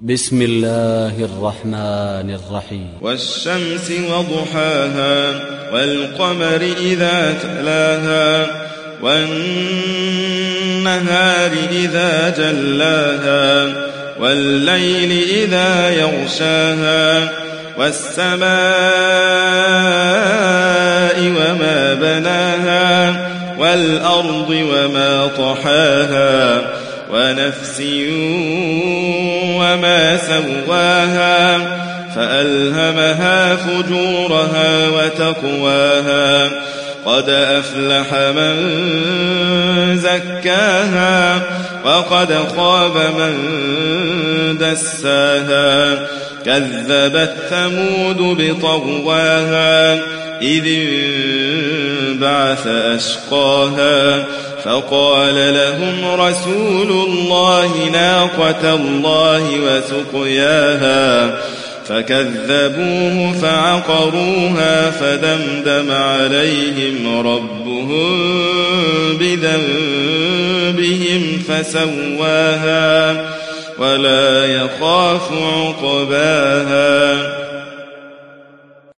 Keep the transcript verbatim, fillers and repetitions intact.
بسم الله الرحمن الرحيم. والشمس وضحاها والقمر إذا تلاها والنهار إذا جلاها والليل إذا يغشاها والسماء وما بناها والأرض وما طحاها ونفس وما سواها فألهمها فجورها وتقواها قد أفلح من زكاها وقد خاب من دساها كذبت ثمود بطغواها إذ انبعث أشقاها فقال لهم رسول الله ناقة الله وسقياها فكذبوه فعقروها فدمدم عليهم ربهم بذنبهم فسواها ولا يخاف عقباها.